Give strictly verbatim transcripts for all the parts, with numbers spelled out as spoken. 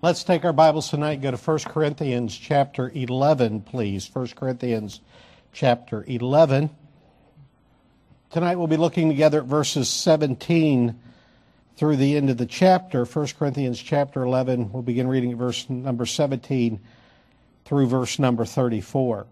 Let's take our Bibles tonight and go to First Corinthians chapter eleven, please. First Corinthians chapter eleven. Tonight we'll be looking together at verses seventeen through the end of the chapter. First Corinthians chapter eleven, we'll begin reading at verse number seventeen through verse number thirty-four.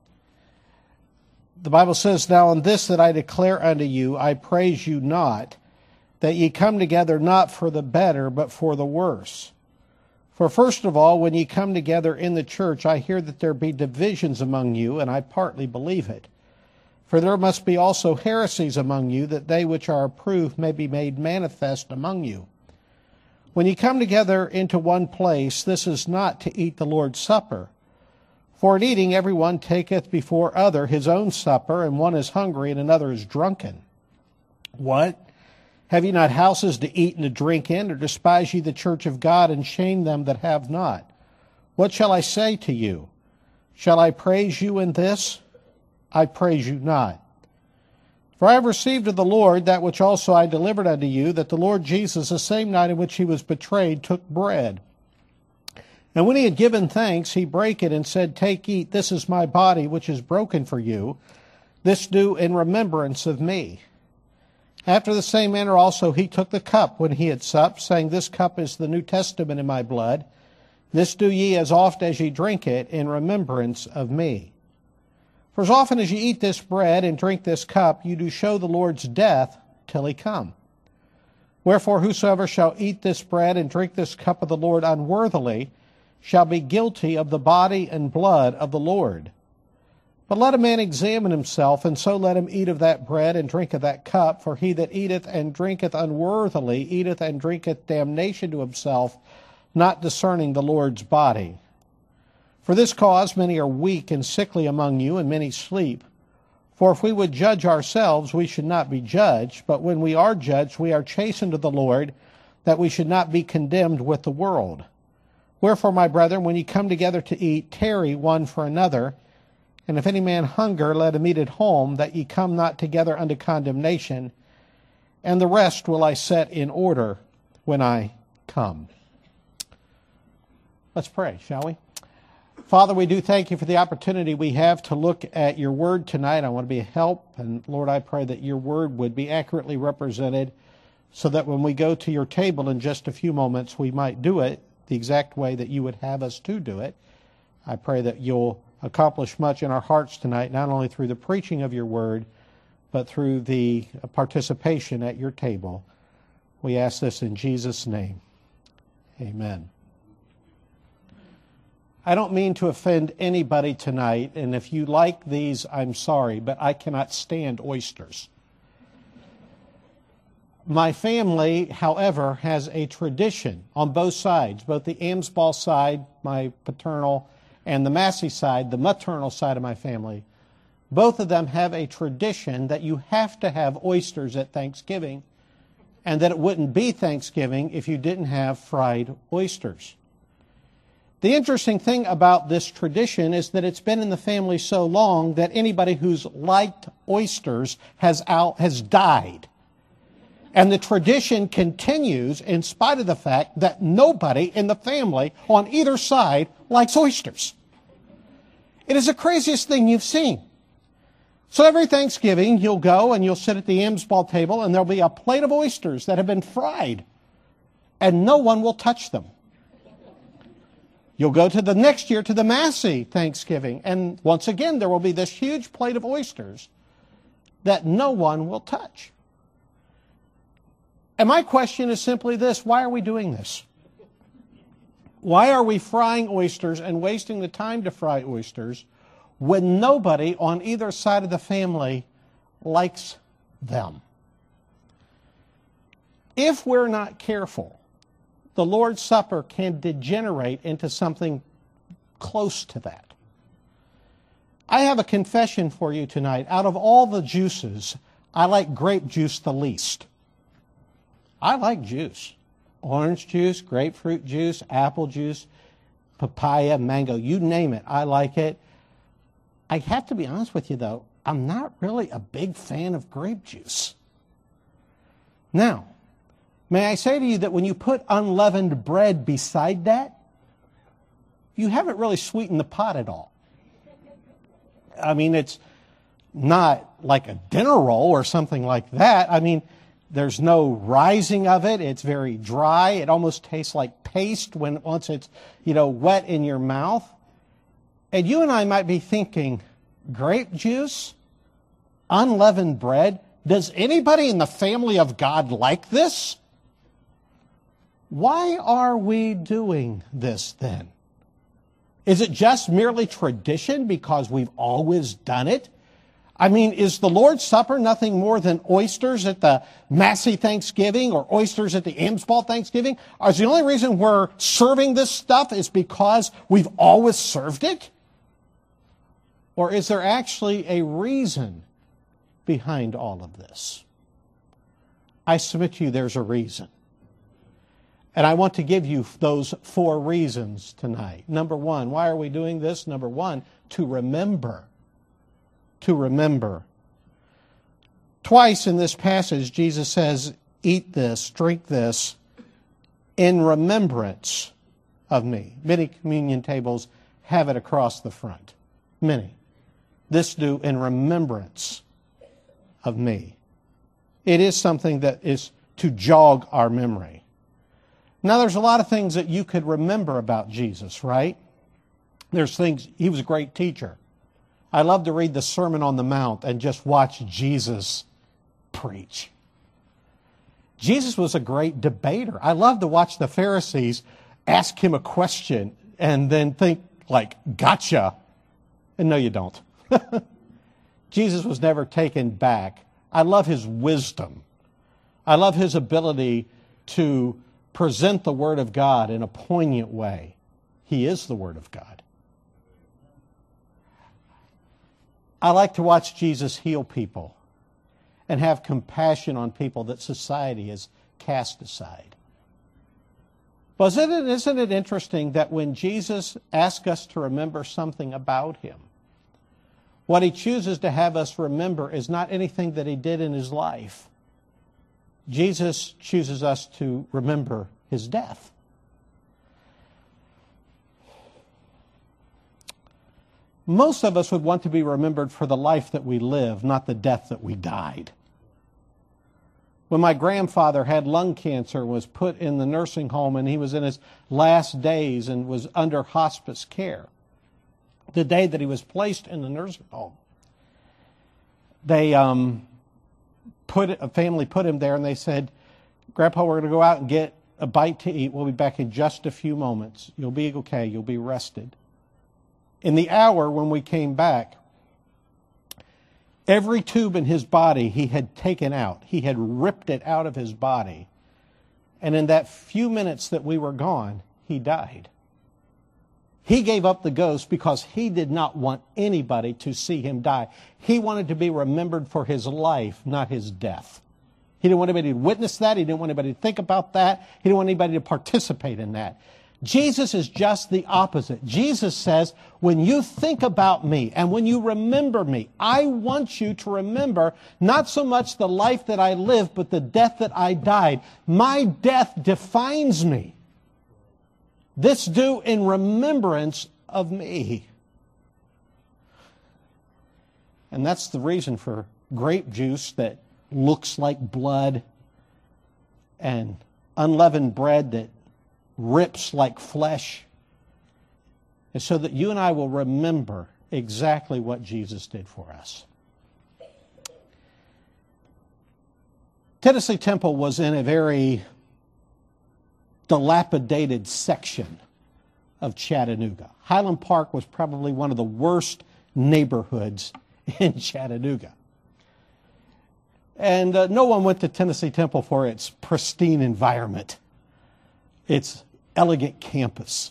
The Bible says, "Now on this that I declare unto you, I praise you not, that ye come together not for the better, but for the worse. For first of all, when ye come together in the church, I hear that there be divisions among you, and I partly believe it. For there must be also heresies among you, that they which are approved may be made manifest among you. When ye come together into one place, this is not to eat the Lord's Supper. For in eating every one taketh before other his own supper, and one is hungry, and another is drunken. What? Have ye not houses to eat and to drink in, or despise ye the church of God, and shame them that have not? What shall I say to you? Shall I praise you in this? I praise you not. For I have received of the Lord that which also I delivered unto you, that the Lord Jesus, the same night in which he was betrayed, took bread. And when he had given thanks, he brake it, and said, Take, eat, this is my body, which is broken for you. This do in remembrance of me. After the same manner also he took the cup when he had supped, saying, This cup is the New Testament in my blood. This do ye as oft as ye drink it in remembrance of me. For as often as ye eat this bread and drink this cup, you do show the Lord's death till he come. Wherefore whosoever shall eat this bread and drink this cup of the Lord unworthily shall be guilty of the body and blood of the Lord. But let a man examine himself, and so let him eat of that bread and drink of that cup. For he that eateth and drinketh unworthily eateth and drinketh damnation to himself, not discerning the Lord's body. For this cause many are weak and sickly among you, and many sleep. For if we would judge ourselves, we should not be judged. But when we are judged, we are chastened of the Lord, that we should not be condemned with the world. Wherefore, my brethren, when ye come together to eat, tarry one for another. And if any man hunger, let him eat at home, that ye come not together unto condemnation. And the rest will I set in order when I come." Let's pray, shall we? Father, we do thank you for the opportunity we have to look at your word tonight. I want to be a help, and Lord, I pray that your word would be accurately represented, so that when we go to your table in just a few moments, we might do it the exact way that you would have us to do it. I pray that you'll accomplish much in our hearts tonight, not only through the preaching of your word, but through the participation at your table. We ask this in Jesus' name. Amen. I don't mean to offend anybody tonight, and if you like these, I'm sorry, but I cannot stand oysters. My family, however, has a tradition on both sides, both the Amsball side, my paternal, and the Massey side, the maternal side of my family. Both of them have a tradition that you have to have oysters at Thanksgiving, and that it wouldn't be Thanksgiving if you didn't have fried oysters. The interesting thing about this tradition is that it's been in the family so long that anybody who's liked oysters has out, has died. And the tradition continues in spite of the fact that nobody in the family on either side likes oysters. It is the craziest thing you've seen. So every Thanksgiving, you'll go and you'll sit at the Amsball table, and there'll be a plate of oysters that have been fried, and no one will touch them. You'll go to the next year to the Massey Thanksgiving, and once again, there will be this huge plate of oysters that no one will touch. And my question is simply this: why are we doing this? Why are we frying oysters and wasting the time to fry oysters when nobody on either side of the family likes them? If we're not careful, the Lord's Supper can degenerate into something close to that. I have a confession for you tonight. Out of all the juices, I like grape juice the least. I like juice. Orange juice, grapefruit juice, apple juice, papaya, mango, you name it, I like it. I have to be honest with you, though, I'm not really a big fan of grape juice. Now, may I say to you that when you put unleavened bread beside that, you haven't really sweetened the pot at all. I mean, it's not like a dinner roll or something like that. I mean, there's no rising of it. It's very dry. It almost tastes like paste when once it's, you know, wet in your mouth. And you and I might be thinking, grape juice, unleavened bread, does anybody in the family of God like this? Why are we doing this then? Is it just merely tradition because we've always done it? I mean, is the Lord's Supper nothing more than oysters at the Massey Thanksgiving or oysters at the Amsball Thanksgiving? Or is the only reason we're serving this stuff is because we've always served it? Or is there actually a reason behind all of this? I submit to you there's a reason. And I want to give you those four reasons tonight. Number one, why are we doing this? Number one, to remember. To remember. Twice in this passage, Jesus says, eat this, drink this, in remembrance of me. Many communion tables have it across the front. Many. This do in remembrance of me. It is something that is to jog our memory. Now, there's a lot of things that you could remember about Jesus, right? There's things, he was a great teacher. I love to read the Sermon on the Mount and just watch Jesus preach. Jesus was a great debater. I love to watch the Pharisees ask him a question and then think like, gotcha. And no, you don't. Jesus was never taken back. I love his wisdom. I love his ability to present the Word of God in a poignant way. He is the Word of God. I like to watch Jesus heal people and have compassion on people that society has cast aside. But isn't it, isn't it interesting that when Jesus asks us to remember something about him, what he chooses to have us remember is not anything that he did in his life. Jesus chooses us to remember his death. Most of us would want to be remembered for the life that we lived, not the death that we died. When my grandfather had lung cancer, was put in the nursing home, and he was in his last days and was under hospice care, the day that he was placed in the nursing home, they um, put a family put him there, and they said, Grandpa, we're going to go out and get a bite to eat. We'll be back in just a few moments. You'll be okay. You'll be rested. In the hour when we came back, every tube in his body he had taken out. He had ripped it out of his body. And in that few minutes that we were gone, he died. He gave up the ghost because he did not want anybody to see him die. He wanted to be remembered for his life, not his death. He didn't want anybody to witness that. He didn't want anybody to think about that. He didn't want anybody to participate in that. Jesus is just the opposite. Jesus says, when you think about me and when you remember me, I want you to remember not so much the life that I lived, but the death that I died. My death defines me. This do in remembrance of me. And that's the reason for grape juice that looks like blood and unleavened bread that rips like flesh. And so that you and I will remember exactly what Jesus did for us. Tennessee Temple was in a very dilapidated section of Chattanooga. Highland Park was probably one of the worst neighborhoods in Chattanooga. And uh, no one went to Tennessee Temple for its pristine environment, its elegant campus.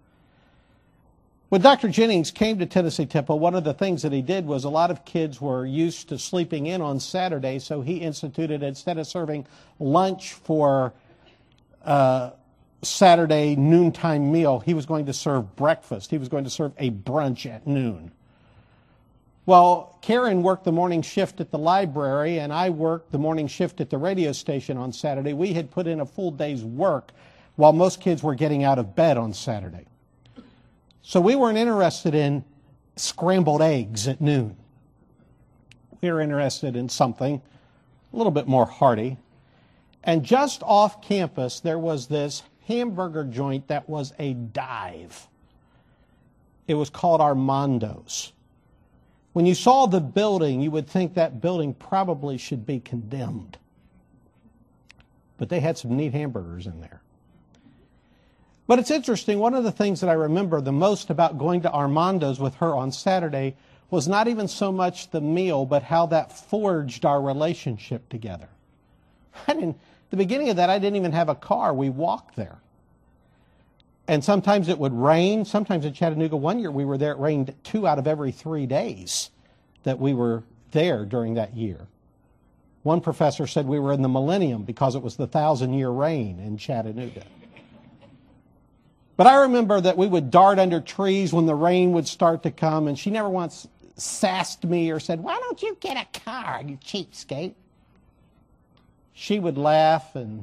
When Doctor Jennings came to Tennessee Temple, one of the things that he did was a lot of kids were used to sleeping in on Saturday, so he instituted, instead of serving lunch for uh, Saturday noontime meal, he was going to serve breakfast. He was going to serve a brunch at noon. Well, Karen worked the morning shift at the library, and I worked the morning shift at the radio station on Saturday. We had put in a full day's work while most kids were getting out of bed on Saturday. So we weren't interested in scrambled eggs at noon. We were interested in something a little bit more hearty. And just off campus, there was this hamburger joint that was a dive. It was called Armando's. When you saw the building, you would think that building probably should be condemned. But they had some neat hamburgers in there. But it's interesting, one of the things that I remember the most about going to Armando's with her on Saturday was not even so much the meal, but how that forged our relationship together. I didn't, the beginning of that, I didn't even have a car. We walked there. And sometimes it would rain. Sometimes in Chattanooga, one year we were there, it rained two out of every three days that we were there during that year. One professor said we were in the millennium because it was the thousand-year rain in Chattanooga. But I remember that we would dart under trees when the rain would start to come, and she never once sassed me or said, "Why don't you get a car, you cheapskate?" She would laugh, and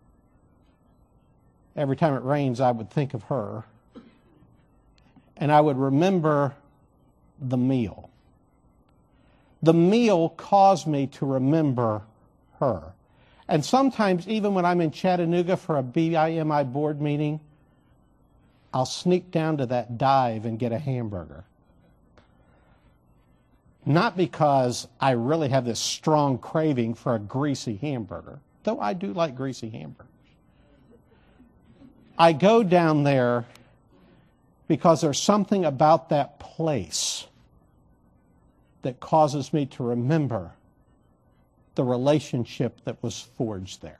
every time it rains, I would think of her. And I would remember the meal. The meal caused me to remember her. And sometimes, even when I'm in Chattanooga for a B I M I board meeting, I'll sneak down to that dive and get a hamburger. Not because I really have this strong craving for a greasy hamburger, though I do like greasy hamburgers. I go down there because there's something about that place that causes me to remember the relationship that was forged there.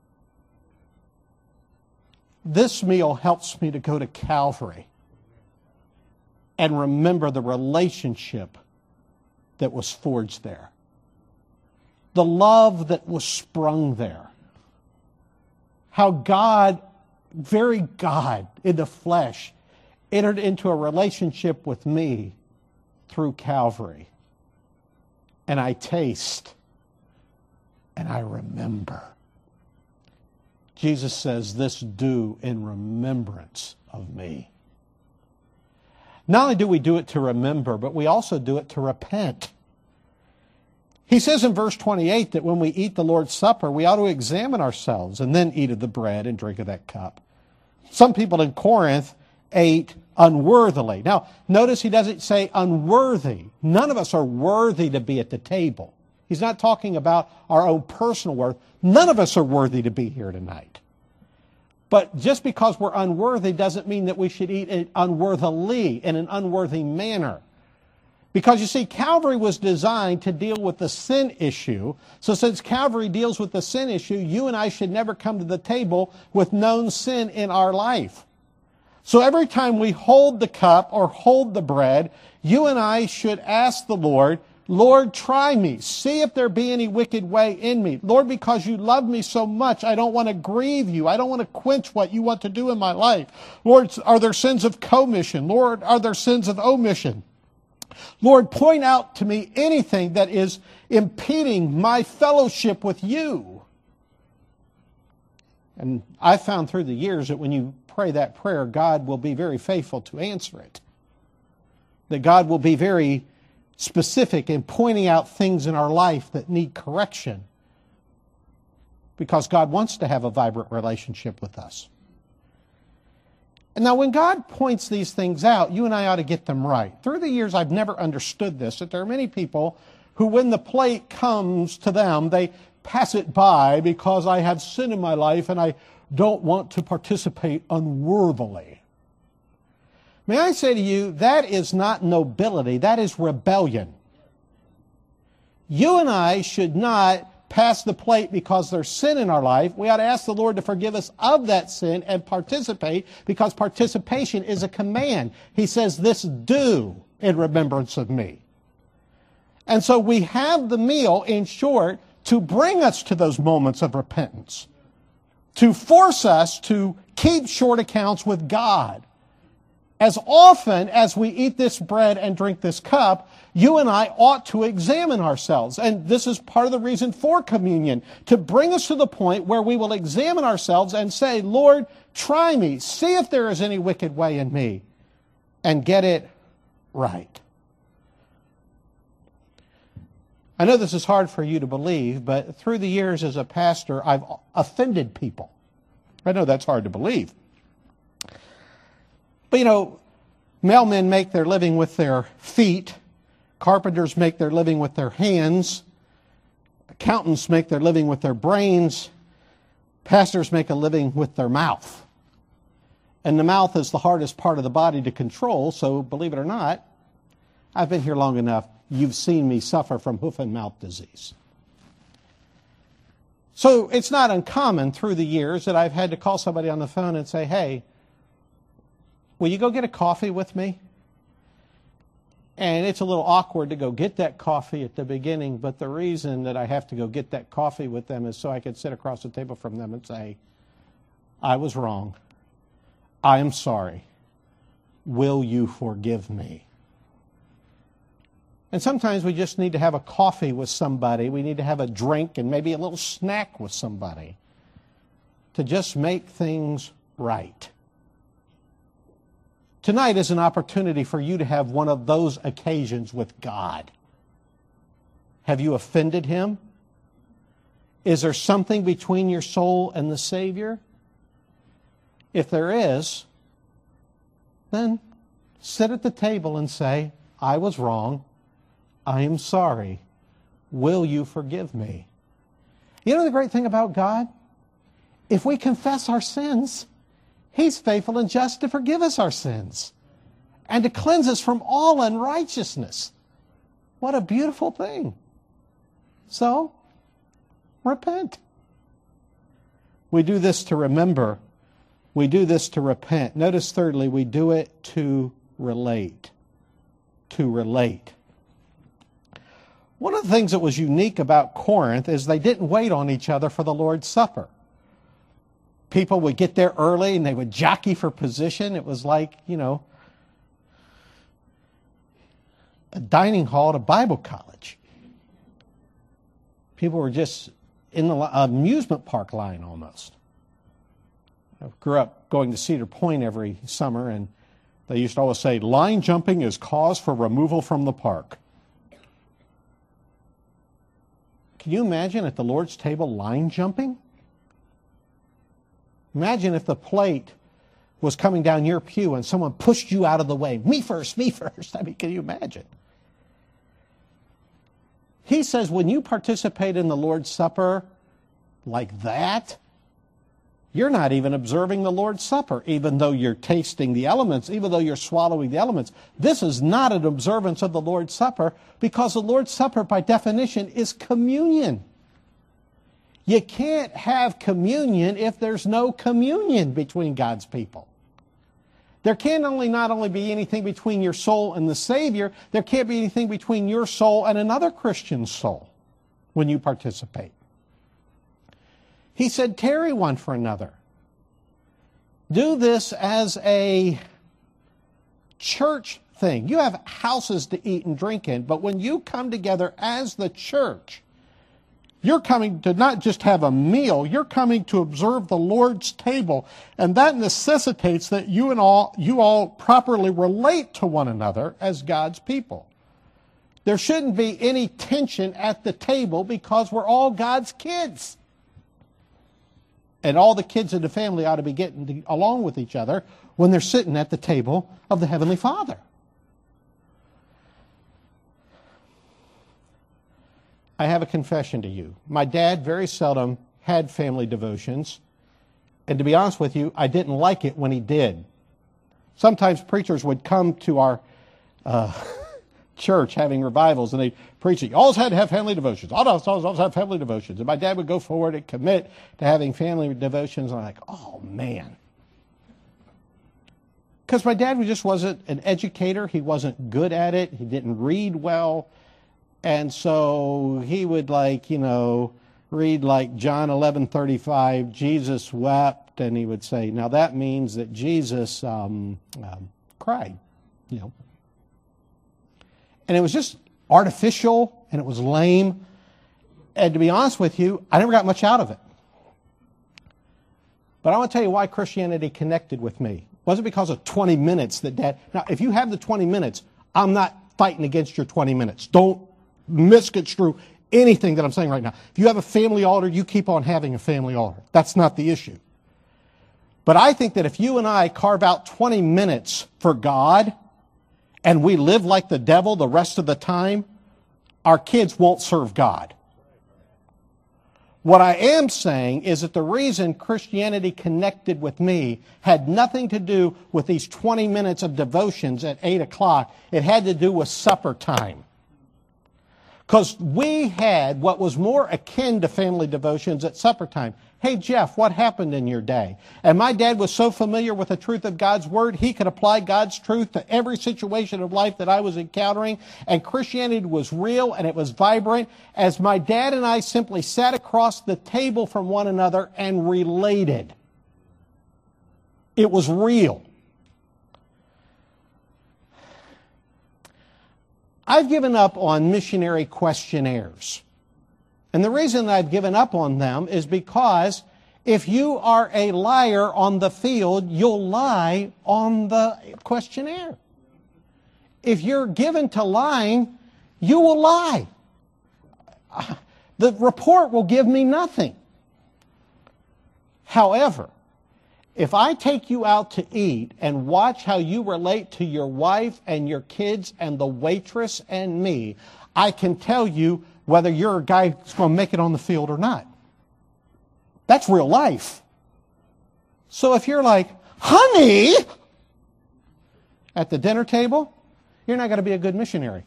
This meal helps me to go to Calvary and remember the relationship that was forged there. The love that was sprung there. How God, very God in the flesh, entered into a relationship with me through Calvary. And I taste and I remember. Jesus says, "This do in remembrance of me." Not only do we do it to remember, but we also do it to repent. He says in verse twenty-eight that when we eat the Lord's Supper, we ought to examine ourselves and then eat of the bread and drink of that cup. Some people in Corinth ate unworthily. Now, notice he doesn't say unworthy. None of us are worthy to be at the table. He's not talking about our own personal worth. None of us are worthy to be here tonight. But just because we're unworthy doesn't mean that we should eat it unworthily, in an unworthy manner. Because you see, Calvary was designed to deal with the sin issue. So since Calvary deals with the sin issue, you and I should never come to the table with known sin in our life. So every time we hold the cup or hold the bread, you and I should ask the Lord, "Lord, try me. See if there be any wicked way in me. Lord, because you love me so much, I don't want to grieve you. I don't want to quench what you want to do in my life. Lord, are there sins of commission? Lord, are there sins of omission? Lord, point out to me anything that is impeding my fellowship with you." And I found through the years that when you pray that prayer, God will be very faithful to answer it. That God will be very specific in pointing out things in our life that need correction, because God wants to have a vibrant relationship with us. And now when God points these things out, you and I ought to get them right. Through the years, I've never understood this, that there are many people who, when the plate comes to them, they pass it by because I have sin in my life and I don't want to participate unworthily. May I say to you, that is not nobility, that is rebellion. You and I should not pass the plate because there's sin in our life. We ought to ask the Lord to forgive us of that sin and participate, because participation is a command. He says, "This do in remembrance of me." And so we have the meal, in short, to bring us to those moments of repentance, to force us to keep short accounts with God. As often as we eat this bread and drink this cup, you and I ought to examine ourselves. And this is part of the reason for communion, to bring us to the point where we will examine ourselves and say, "Lord, try me. See if there is any wicked way in me. and get it right. I know this is hard for you to believe, but through the years as a pastor, I've offended people. I know that's hard to believe. But you know, mailmen make their living with their feet. Carpenters make their living with their hands. Accountants make their living with their brains. Pastors make a living with their mouth. And the mouth is the hardest part of the body to control, so believe it or not, I've been here long enough. You've seen me suffer from hoof and mouth disease. So it's not uncommon through the years that I've had to call somebody on the phone and say, hey, will you go get a coffee with me? And it's a little awkward to go get that coffee at the beginning, but the reason that I have to go get that coffee with them is so I can sit across the table from them and say, I was wrong. I am sorry. Will you forgive me? And sometimes we just need to have a coffee with somebody. We need to have a drink and maybe a little snack with somebody to just make things right. Tonight is an opportunity for you to have one of those occasions with God. Have you offended Him? Is there something between your soul and the Savior? If there is, then sit at the table and say, I was wrong. I am sorry. Will you forgive me? You know the great thing about God? If we confess our sins, He's faithful and just to forgive us our sins and to cleanse us from all unrighteousness. What a beautiful thing. So, repent. We do this to remember. We do this to repent. Notice thirdly, we do it to relate. To relate. One of the things that was unique about Corinth is they didn't wait on each other for the Lord's Supper. People would get there early and they would jockey for position. It was like, you know, a dining hall at a Bible college. People were just in the amusement park line almost. I grew up going to Cedar Point every summer, and they used to always say, line jumping is cause for removal from the park. Can you imagine at the Lord's table line jumping? Imagine if the plate was coming down your pew and someone pushed you out of the way. Me first, me first. I mean, can you imagine? He says when you participate in the Lord's Supper like that, you're not even observing the Lord's Supper, even though you're tasting the elements, even though you're swallowing the elements. This is not an observance of the Lord's Supper, because the Lord's Supper, by definition, is communion. You can't have communion if there's no communion between God's people. There can only not only be anything between your soul and the Savior, there can't be anything between your soul and another Christian's soul when you participate. He said, tarry one for another. Do this as a church thing. You have houses to eat and drink in, but when you come together as the church, you're coming to not just have a meal, you're coming to observe the Lord's table, and that necessitates that you and all you all properly relate to one another as God's people. There shouldn't be any tension at the table because we're all God's kids. And all the kids in the family ought to be getting along with each other when they're sitting at the table of the Heavenly Father. I have a confession to you. My dad very seldom had family devotions. And to be honest with you, I didn't like it when he did. Sometimes preachers would come to our uh, church having revivals, and they'd preach it. You always had to have family devotions. Always, always, always have family devotions. And my dad would go forward and commit to having family devotions. And I'm like, oh, man. Because my dad just wasn't an educator. He wasn't good at it. He didn't read well. And so he would, like, you know, read like John eleven thirty-five, Jesus wept, and he would say, now that means that Jesus um, um, cried, you know. And it was just artificial, and it was lame. And to be honest with you, I never got much out of it. But I want to tell you why Christianity connected with me. Wasn't because of twenty minutes that Dad... Now, if you have the twenty minutes, I'm not fighting against your twenty minutes. Don't misconstrue anything that I'm saying right now. If you have a family altar, you keep on having a family altar. That's not the issue. But I think that if you and I carve out twenty minutes for God and we live like the devil the rest of the time, our kids won't serve God. What I am saying is that the reason Christianity connected with me had nothing to do with these twenty minutes of devotions at eight o'clock. It had to do with supper time. Because we had what was more akin to family devotions at supper time. Hey, Jeff, what happened in your day? And my dad was so familiar with the truth of God's Word, he could apply God's truth to every situation of life that I was encountering. And Christianity was real and it was vibrant as my dad and I simply sat across the table from one another and related. It was real. I've given up on missionary questionnaires. And the reason I've given up on them is because if you are a liar on the field, you'll lie on the questionnaire. If you're given to lying, you will lie. The report will give me nothing. However, if I take you out to eat and watch how you relate to your wife and your kids and the waitress and me, I can tell you whether you're a guy who's going to make it on the field or not. That's real life. So if you're like, honey, at the dinner table, you're not going to be a good missionary.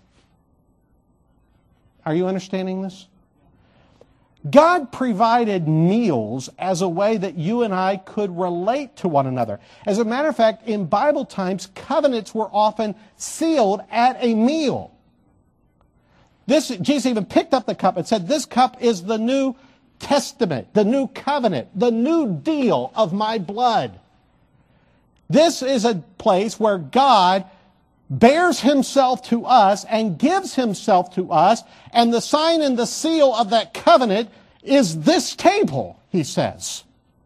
Are you understanding this? God provided meals as a way that you and I could relate to one another. As a matter of fact, in Bible times, covenants were often sealed at a meal. This, Jesus even picked up the cup and said, this cup is the New Testament, the new covenant, the new deal of my blood. This is a place where God bears himself to us and gives himself to us, and the sign and the seal of that covenant is this table, he says.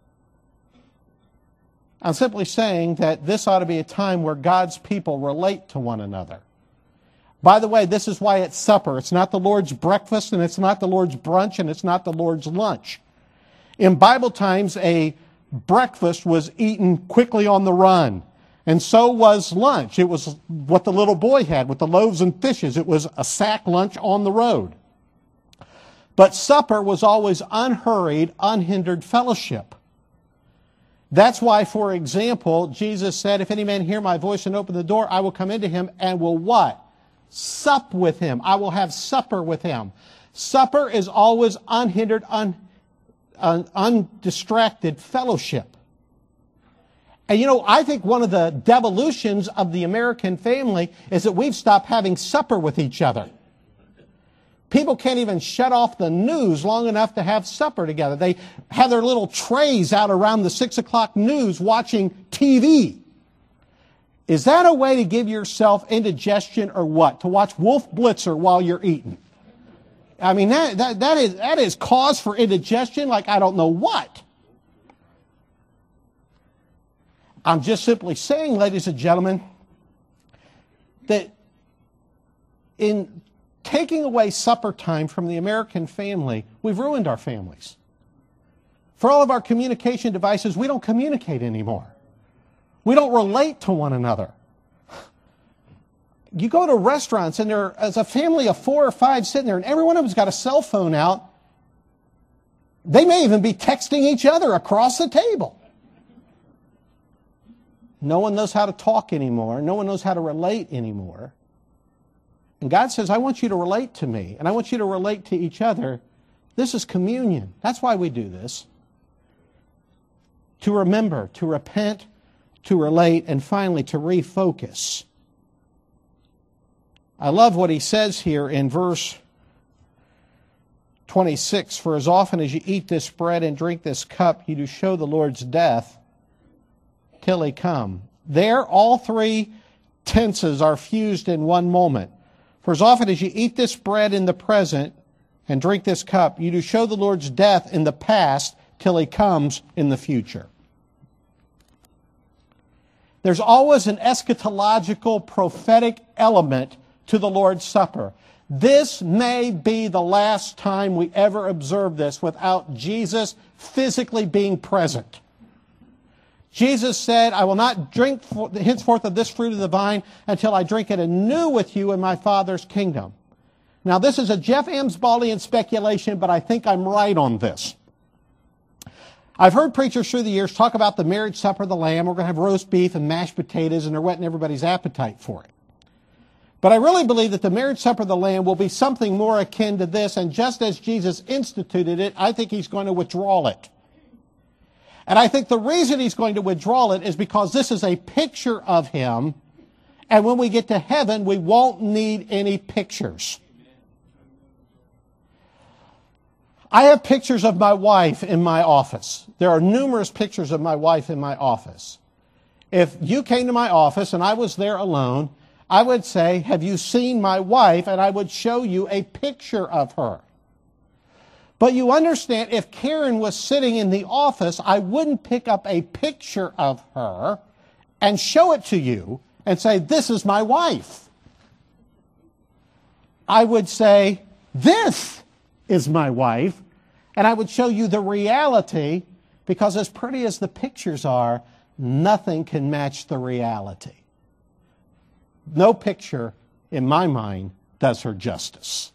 I'm simply saying that this ought to be a time where God's people relate to one another. By the way, this is why it's supper. It's not the Lord's breakfast, and it's not the Lord's brunch, and it's not the Lord's lunch. In Bible times, a breakfast was eaten quickly on the run. And so was lunch. It was what the little boy had with the loaves and fishes. It was a sack lunch on the road. But supper was always unhurried, unhindered fellowship. That's why, for example, Jesus said, if any man hear my voice and open the door, I will come into him and will what? Sup with him. I will have supper with him. Supper is always unhindered, un, un, undistracted fellowship. And you know, I think one of the devolutions of the American family is that we've stopped having supper with each other. People can't even shut off the news long enough to have supper together. They have their little trays out around the six o'clock news watching T V. Is that a way to give yourself indigestion or what? To watch Wolf Blitzer while you're eating? I mean, that, that, that is, that is cause for indigestion like I don't know what. I'm just simply saying, ladies and gentlemen, that in taking away supper time from the American family, we've ruined our families. For all of our communication devices, we don't communicate anymore. We don't relate to one another. You go to restaurants and there is a family of four or five sitting there and every one of them's got a cell phone out. They may even be texting each other across the table. No one knows how to talk anymore. No one knows how to relate anymore. And God says, I want you to relate to me, and I want you to relate to each other. This is communion. That's why we do this. To remember, to repent, to relate, and finally to refocus. I love what he says here in verse twenty-six. For as often as you eat this bread and drink this cup, you do show the Lord's death till he come. There, all three tenses are fused in one moment. For as often as you eat this bread in the present and drink this cup, you do show the Lord's death in the past till he comes in the future. There's always an eschatological, prophetic element to the Lord's Supper. This may be the last time we ever observe this without Jesus physically being present. Jesus said, I will not drink henceforth of this fruit of the vine until I drink it anew with you in my Father's kingdom. Now, this is a Jeff Amsbaldian speculation, but I think I'm right on this. I've heard preachers through the years talk about the marriage supper of the Lamb. We're going to have roast beef and mashed potatoes, and they're whetting everybody's appetite for it. But I really believe that the marriage supper of the Lamb will be something more akin to this, and just as Jesus instituted it, I think he's going to withdraw it. And I think the reason he's going to withdraw it is because this is a picture of him, and when we get to heaven, we won't need any pictures. I have pictures of my wife in my office. There are numerous pictures of my wife in my office. If you came to my office and I was there alone, I would say, have you seen my wife? And I would show you a picture of her. But you understand, if Karen was sitting in the office, I wouldn't pick up a picture of her and show it to you and say, this is my wife. I would say, this is my wife, and I would show you the reality, because as pretty as the pictures are, nothing can match the reality. No picture, in my mind, does her justice.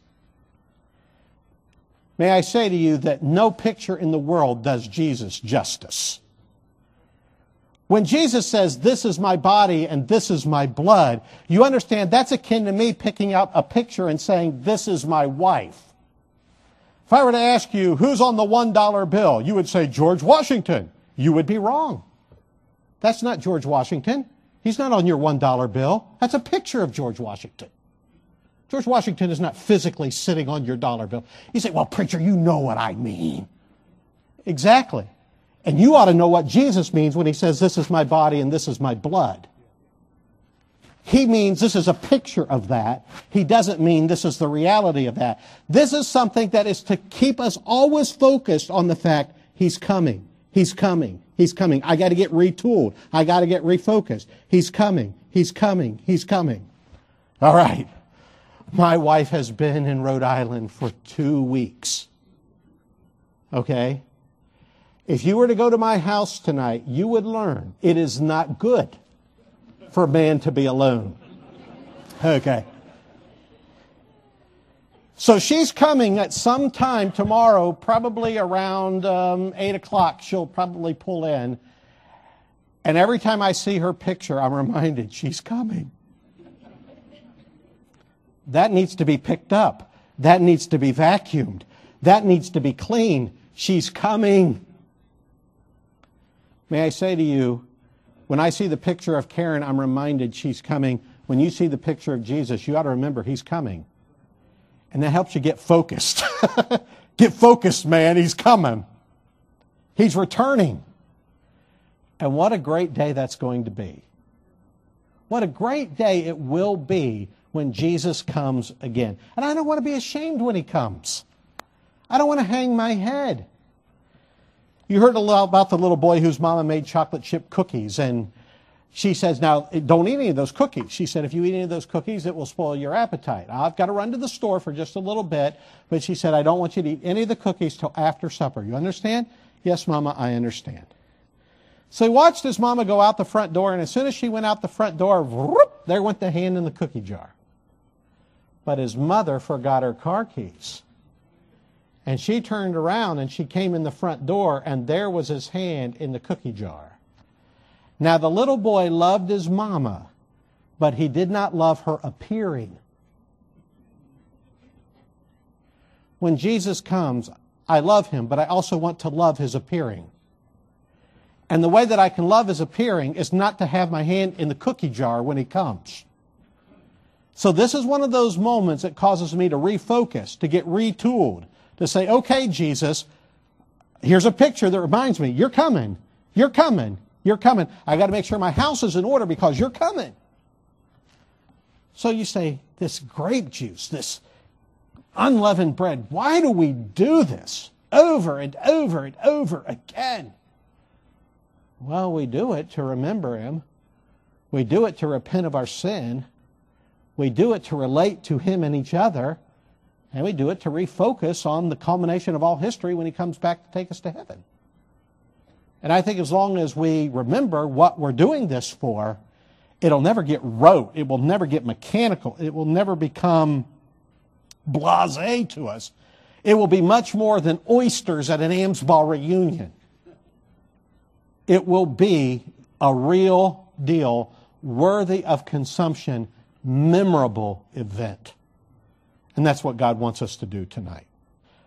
May I say to you that no picture in the world does Jesus justice. When Jesus says, this is my body and this is my blood, you understand that's akin to me picking out a picture and saying, this is my wife. If I were to ask you, who's on the one dollar bill? You would say, George Washington. You would be wrong. That's not George Washington. He's not on your one dollar bill. That's a picture of George Washington. George Washington is not physically sitting on your dollar bill. You say, well, preacher, you know what I mean. Exactly. And you ought to know what Jesus means when he says, this is my body and this is my blood. He means this is a picture of that. He doesn't mean this is the reality of that. This is something that is to keep us always focused on the fact he's coming. He's coming. He's coming. I got to get retooled. I got to get refocused. He's coming. He's coming. He's coming. All right. My wife has been in Rhode Island for two weeks. Okay? If you were to go to my house tonight, you would learn it is not good for a man to be alone. Okay. So she's coming at some time tomorrow, probably around um, eight o'clock. She'll probably pull in. And every time I see her picture, I'm reminded she's coming. That needs to be picked up. That needs to be vacuumed. That needs to be cleaned. She's coming. May I say to you, when I see the picture of Karen, I'm reminded she's coming. When you see the picture of Jesus, you ought to remember he's coming. And that helps you get focused. Get focused, man. He's coming. He's returning. And what a great day that's going to be. What a great day it will be when Jesus comes again. And I don't want to be ashamed when he comes. I don't want to hang my head. You heard a lot about the little boy whose mama made chocolate chip cookies, and she says, now, don't eat any of those cookies. She said, if you eat any of those cookies, it will spoil your appetite. I've got to run to the store for just a little bit, but she said, I don't want you to eat any of the cookies till after supper. You understand? Yes, Mama, I understand. So he watched his mama go out the front door, and as soon as she went out the front door, whoop, there went the hand in the cookie jar. But his mother forgot her car keys. And she turned around and she came in the front door, and there was his hand in the cookie jar. Now the little boy loved his mama, but he did not love her appearing. When Jesus comes, I love him, but I also want to love his appearing. And the way that I can love his appearing is not to have my hand in the cookie jar when he comes. So this is one of those moments that causes me to refocus, to get retooled, to say, okay, Jesus, here's a picture that reminds me, you're coming, you're coming, you're coming. I got to make sure my house is in order because you're coming. So you say, this grape juice, this unleavened bread, why do we do this over and over and over again? Well, we do it to remember him. We do it to repent of our sin. We do it to relate to Him and each other. And we do it to refocus on the culmination of all history when He comes back to take us to heaven. And I think as long as we remember what we're doing this for, it'll never get rote. It will never get mechanical. It will never become blasé to us. It will be much more than oysters at an Amsball reunion. It will be a real deal, worthy of consumption, memorable event. And that's what God wants us to do tonight.